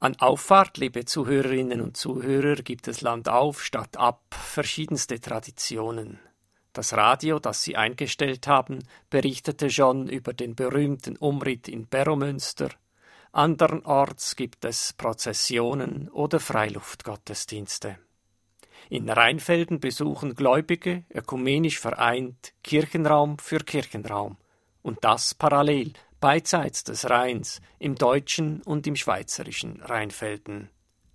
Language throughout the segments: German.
An Auffahrt, liebe Zuhörerinnen und Zuhörer, gibt es landauf, stadtab verschiedenste Traditionen. Das Radio, das Sie eingestellt haben, berichtete schon über den berühmten Umritt in Beromünster. Andernorts gibt es Prozessionen oder Freiluftgottesdienste. In Rheinfelden besuchen Gläubige, ökumenisch vereint, Kirchenraum für Kirchenraum. Und das parallel, beidseits des Rheins, im deutschen und im schweizerischen Rheinfelden.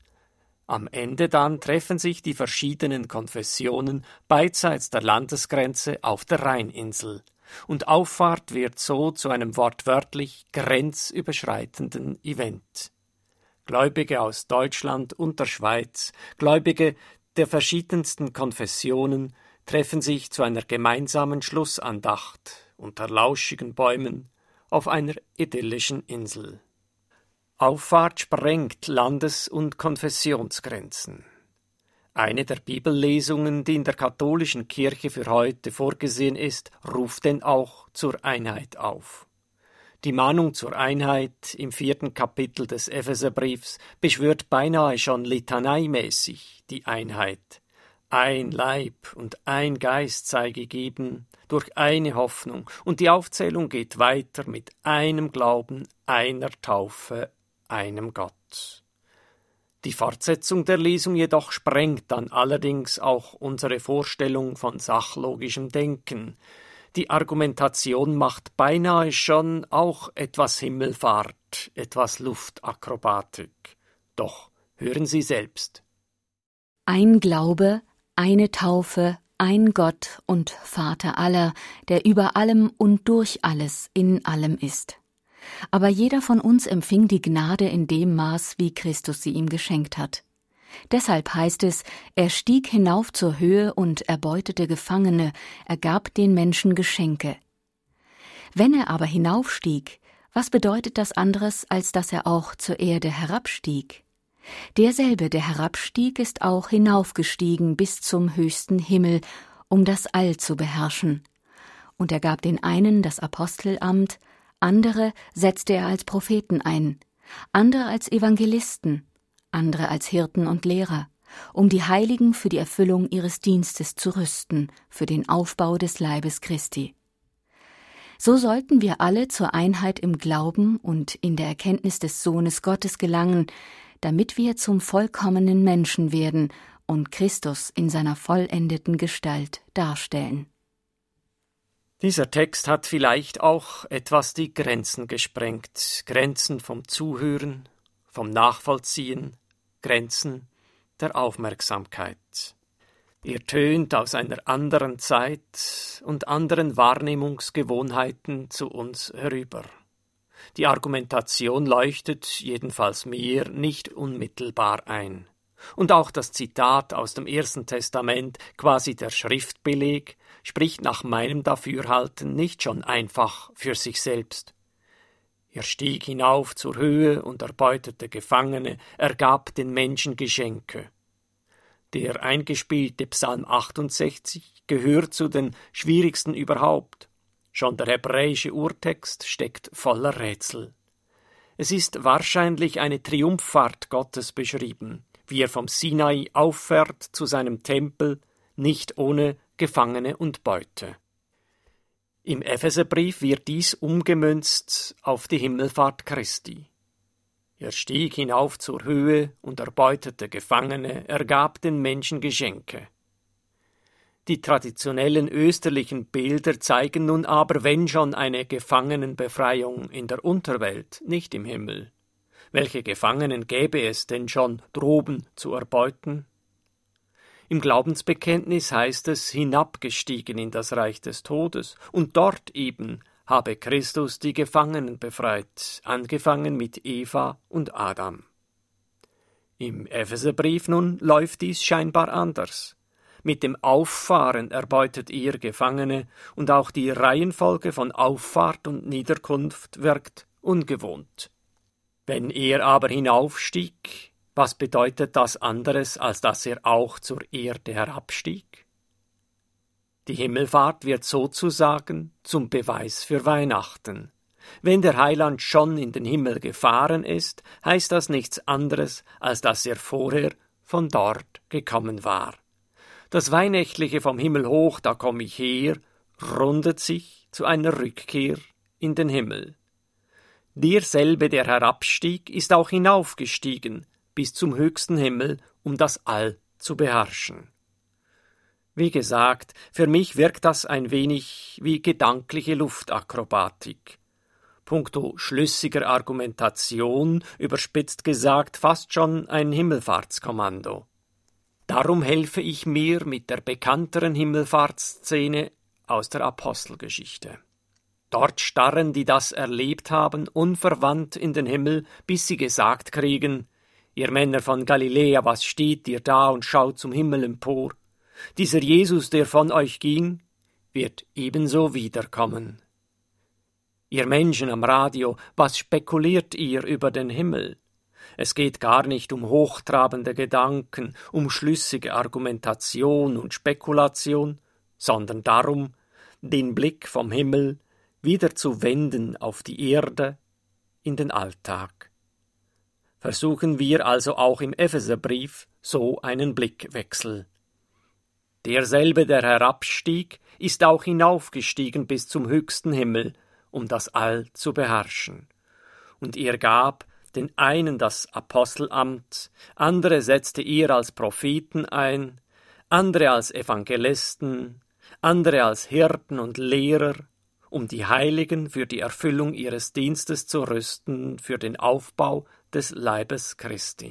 Am Ende dann treffen sich die verschiedenen Konfessionen beidseits der Landesgrenze auf der Rheininsel. Und Auffahrt wird so zu einem wortwörtlich grenzüberschreitenden Event. Gläubige aus Deutschland und der Schweiz, Gläubige der verschiedensten Konfessionen treffen sich zu einer gemeinsamen Schlussandacht unter lauschigen Bäumen auf einer idyllischen Insel. Auffahrt sprengt Landes- und Konfessionsgrenzen. Eine der Bibellesungen, die in der katholischen Kirche für heute vorgesehen ist, ruft denn auch zur Einheit auf. Die Mahnung zur Einheit im 4. Kapitel des Epheserbriefs beschwört beinahe schon litaneimäßig die Einheit. Ein Leib und ein Geist sei gegeben, durch eine Hoffnung, und die Aufzählung geht weiter mit einem Glauben, einer Taufe, einem Gott. Die Fortsetzung der Lesung jedoch sprengt dann allerdings auch unsere Vorstellung von sachlogischem Denken. Die Argumentation macht beinahe schon auch etwas Himmelfahrt, etwas Luftakrobatik. Doch hören Sie selbst. Ein Glaube, eine Taufe, ein Gott und Vater aller, der über allem und durch alles in allem ist. Aber jeder von uns empfing die Gnade in dem Maß, wie Christus sie ihm geschenkt hat. Deshalb heißt es, er stieg hinauf zur Höhe und erbeutete Gefangene, er gab den Menschen Geschenke. Wenn er aber hinaufstieg, was bedeutet das anderes, als dass er auch zur Erde herabstieg? Derselbe, der herabstieg, ist auch hinaufgestiegen bis zum höchsten Himmel, um das All zu beherrschen. Und er gab den einen das Apostelamt, andere setzte er als Propheten ein, andere als Evangelisten, andere als Hirten und Lehrer, um die Heiligen für die Erfüllung ihres Dienstes zu rüsten, für den Aufbau des Leibes Christi. So sollten wir alle zur Einheit im Glauben und in der Erkenntnis des Sohnes Gottes gelangen, damit wir zum vollkommenen Menschen werden und Christus in seiner vollendeten Gestalt darstellen. Dieser Text hat vielleicht auch etwas die Grenzen gesprengt, Grenzen vom Zuhören, vom Nachvollziehen, Grenzen der Aufmerksamkeit. Er tönt aus einer anderen Zeit und anderen Wahrnehmungsgewohnheiten zu uns herüber. Die Argumentation leuchtet, jedenfalls mir, nicht unmittelbar ein. Und auch das Zitat aus dem Ersten Testament, quasi der Schriftbeleg, spricht nach meinem Dafürhalten nicht schon einfach für sich selbst. Er stieg hinauf zur Höhe und erbeutete Gefangene, er gab den Menschen Geschenke. Der eingespielte Psalm 68 gehört zu den schwierigsten überhaupt. Schon der hebräische Urtext steckt voller Rätsel. Es ist wahrscheinlich eine Triumphfahrt Gottes beschrieben, wie er vom Sinai auffährt zu seinem Tempel, nicht ohne Gefangene und Beute. Im Epheserbrief wird dies umgemünzt auf die Himmelfahrt Christi. Er stieg hinauf zur Höhe und erbeutete Gefangene, er gab den Menschen Geschenke. Die traditionellen österlichen Bilder zeigen nun aber, wenn schon, eine Gefangenenbefreiung in der Unterwelt, nicht im Himmel. Welche Gefangenen gäbe es denn schon droben zu erbeuten? Im Glaubensbekenntnis heißt es, hinabgestiegen in das Reich des Todes, und dort eben habe Christus die Gefangenen befreit, angefangen mit Eva und Adam. Im Epheserbrief nun läuft dies scheinbar anders. Mit dem Auffahren erbeutet er Gefangene, und auch die Reihenfolge von Auffahrt und Niederkunft wirkt ungewohnt. Wenn er aber hinaufstieg, was bedeutet das anderes, als dass er auch zur Erde herabstieg? Die Himmelfahrt wird sozusagen zum Beweis für Weihnachten. Wenn der Heiland schon in den Himmel gefahren ist, heißt das nichts anderes, als dass er vorher von dort gekommen war. Das Weihnachtliche vom Himmel hoch, da komm ich her, rundet sich zu einer Rückkehr in den Himmel. Derselbe, der herabstieg, ist auch hinaufgestiegen bis zum höchsten Himmel, um das All zu beherrschen. Wie gesagt, für mich wirkt das ein wenig wie gedankliche Luftakrobatik. Puncto schlüssiger Argumentation, überspitzt gesagt, fast schon ein Himmelfahrtskommando. Darum helfe ich mir mit der bekannteren Himmelfahrtsszene aus der Apostelgeschichte. Dort starren, die das erlebt haben, unverwandt in den Himmel, bis sie gesagt kriegen: Ihr Männer von Galiläa, was steht ihr da und schaut zum Himmel empor? Dieser Jesus, der von euch ging, wird ebenso wiederkommen. Ihr Menschen am Radio, was spekuliert ihr über den Himmel? Es geht gar nicht um hochtrabende Gedanken, um schlüssige Argumentation und Spekulation, sondern darum, den Blick vom Himmel wieder zu wenden auf die Erde, in den Alltag. Versuchen wir also auch im Epheserbrief so einen Blickwechsel. Derselbe, der herabstieg, ist auch hinaufgestiegen bis zum höchsten Himmel, um das All zu beherrschen. Und er gab den einen das Apostelamt, andere setzte er als Propheten ein, andere als Evangelisten, andere als Hirten und Lehrer, um die Heiligen für die Erfüllung ihres Dienstes zu rüsten, für den Aufbau des Leibes Christi.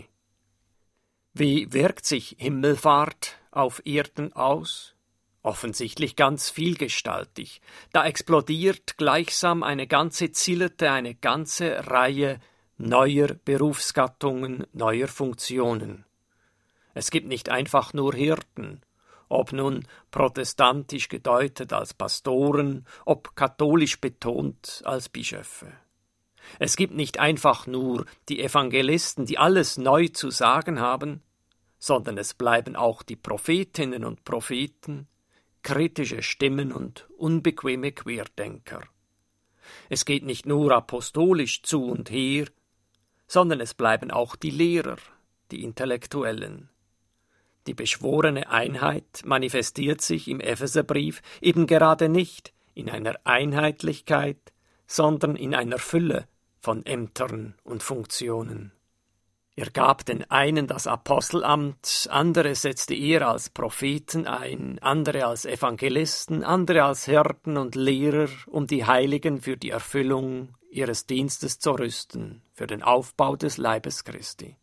Wie wirkt sich Himmelfahrt auf Erden aus? Offensichtlich ganz vielgestaltig. Da explodiert gleichsam eine ganze Zillete, eine ganze Reihe neuer Berufsgattungen, neuer Funktionen. Es gibt nicht einfach nur Hirten, ob nun protestantisch gedeutet als Pastoren, ob katholisch betont als Bischöfe. Es gibt nicht einfach nur die Evangelisten, die alles neu zu sagen haben, sondern es bleiben auch die Prophetinnen und Propheten, kritische Stimmen und unbequeme Querdenker. Es geht nicht nur apostolisch zu und her, sondern es bleiben auch die Lehrer, die Intellektuellen. Die beschworene Einheit manifestiert sich im Epheserbrief eben gerade nicht in einer Einheitlichkeit, sondern in einer Fülle von Ämtern und Funktionen. Er gab den einen das Apostelamt, andere setzte er als Propheten ein, andere als Evangelisten, andere als Hirten und Lehrer, um die Heiligen für die Erfüllung ihres Dienstes zu rüsten, für den Aufbau des Leibes Christi.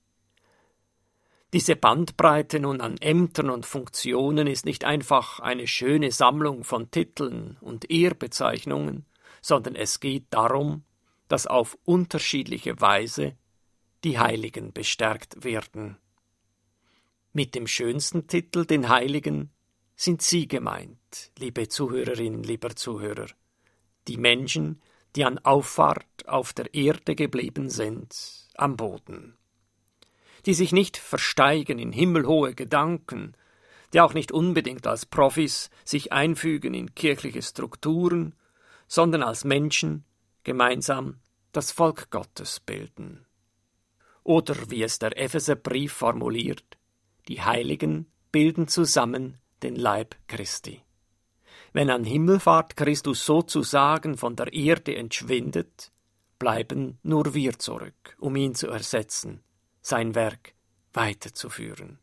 Diese Bandbreite nun an Ämtern und Funktionen ist nicht einfach eine schöne Sammlung von Titeln und Ehrbezeichnungen, sondern es geht darum, dass auf unterschiedliche Weise die Heiligen bestärkt werden. Mit dem schönsten Titel, den Heiligen, sind Sie gemeint, liebe Zuhörerinnen, lieber Zuhörer, die Menschen, die an Auffahrt auf der Erde geblieben sind, am Boden, die sich nicht versteigen in himmelhohe Gedanken, die auch nicht unbedingt als Profis sich einfügen in kirchliche Strukturen, sondern als Menschen gemeinsam das Volk Gottes bilden. Oder wie es der Epheserbrief formuliert, die Heiligen bilden zusammen den Leib Christi. Wenn an Himmelfahrt Christus sozusagen von der Erde entschwindet, bleiben nur wir zurück, um ihn zu ersetzen, sein Werk weiterzuführen.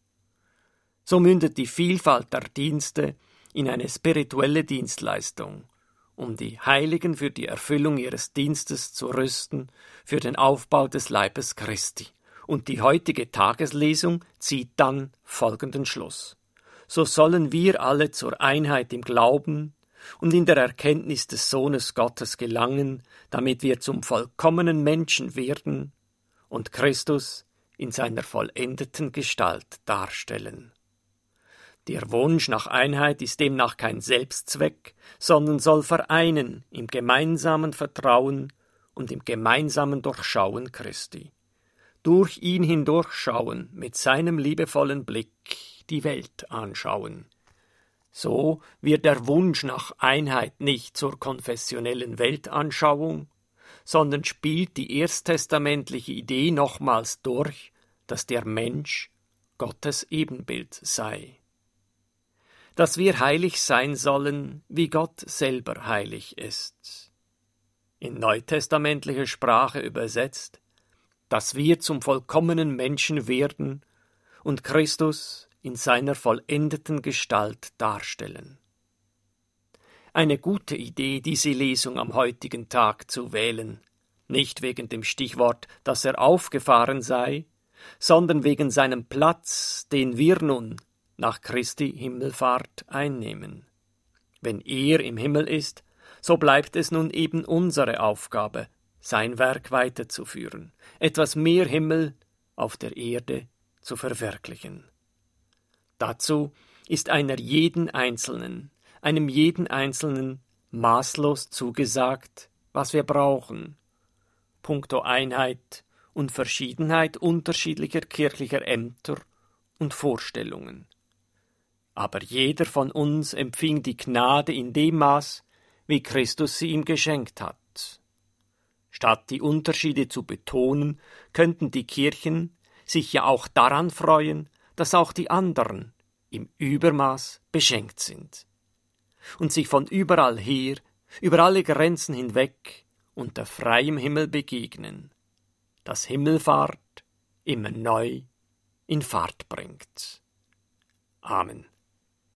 So mündet die Vielfalt der Dienste in eine spirituelle Dienstleistung, um die Heiligen für die Erfüllung ihres Dienstes zu rüsten, für den Aufbau des Leibes Christi. Und die heutige Tageslesung zieht dann folgenden Schluss. So sollen wir alle zur Einheit im Glauben und in der Erkenntnis des Sohnes Gottes gelangen, damit wir zum vollkommenen Menschen werden und Christus in seiner vollendeten Gestalt darstellen. Der Wunsch nach Einheit ist demnach kein Selbstzweck, sondern soll vereinen im gemeinsamen Vertrauen und im gemeinsamen Durchschauen Christi. Durch ihn hindurchschauen, mit seinem liebevollen Blick die Welt anschauen. So wird der Wunsch nach Einheit nicht zur konfessionellen Weltanschauung, sondern spielt die ersttestamentliche Idee nochmals durch, dass der Mensch Gottes Ebenbild sei. Dass wir heilig sein sollen, wie Gott selber heilig ist. In neutestamentlicher Sprache übersetzt, dass wir zum vollkommenen Menschen werden und Christus in seiner vollendeten Gestalt darstellen. Eine gute Idee, diese Lesung am heutigen Tag zu wählen, nicht wegen dem Stichwort, dass er aufgefahren sei, sondern wegen seinem Platz, den wir nun nach Christi Himmelfahrt einnehmen. Wenn er im Himmel ist, so bleibt es nun eben unsere Aufgabe, sein Werk weiterzuführen, etwas mehr Himmel auf der Erde zu verwirklichen. Dazu ist einem jeden Einzelnen maßlos zugesagt, was wir brauchen, puncto Einheit und Verschiedenheit unterschiedlicher kirchlicher Ämter und Vorstellungen. Aber jeder von uns empfing die Gnade in dem Maß, wie Christus sie ihm geschenkt hat. Statt die Unterschiede zu betonen, könnten die Kirchen sich ja auch daran freuen, dass auch die anderen im Übermaß beschenkt sind und sich von überall her, über alle Grenzen hinweg, unter freiem Himmel begegnen, das Himmelfahrt immer neu in Fahrt bringt. Amen.